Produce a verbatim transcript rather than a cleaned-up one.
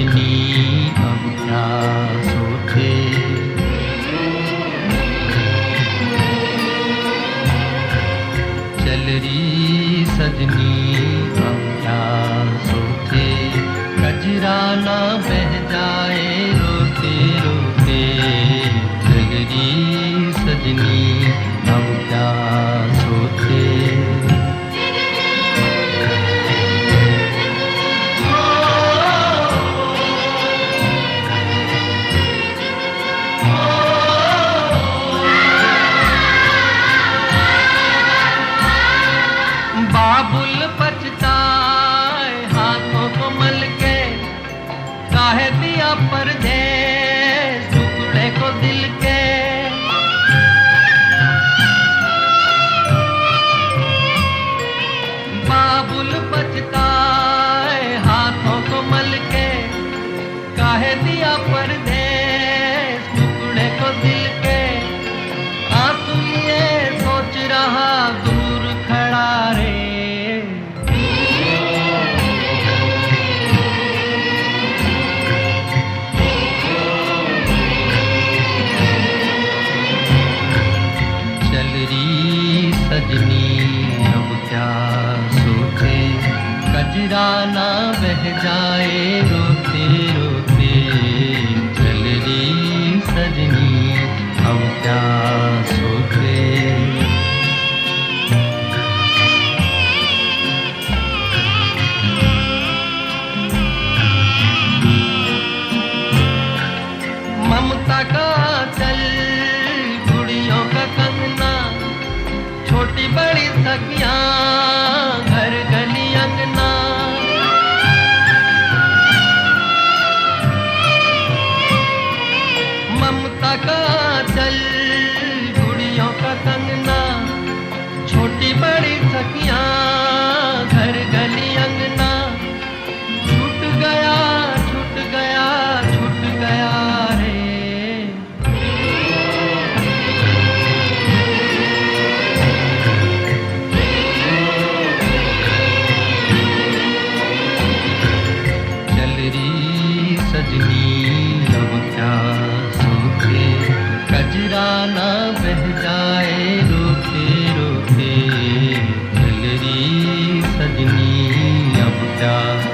सजनी अब क्या सोचे। चल रही सजनी अब क्या सोचे, कजरा ना बह जाए रोते रोते। चल रही सजनी अब क्या सोचे। बाबुल पछताए हाथों को मल के, काहे दिया परदेस टुकड़े को दिल के। बाबुल पछताए हाथों को मल के, काहे दिया परदेस टुकड़े को दिल के। आंसू लिए सोच रहा दूर खड़ा रे, सजनी अब क्या सोचे, कजरा ना बह जाए रोते रोते। चल रही सजनी अब क्या सोचे। ममता का चल गुड़ियों का कंगना, छोटी बड़ी सखियां घर गली अंगना। ममता का चल गुड़ियों का कंगना, छोटी बड़ी सखियां घर गली अंगना। छूट गया छूट गया छूट गया रे, सजनी अब क्या सोचे, कजरा ना बह जाए रोते रोते। चल रही सजनी अब क्या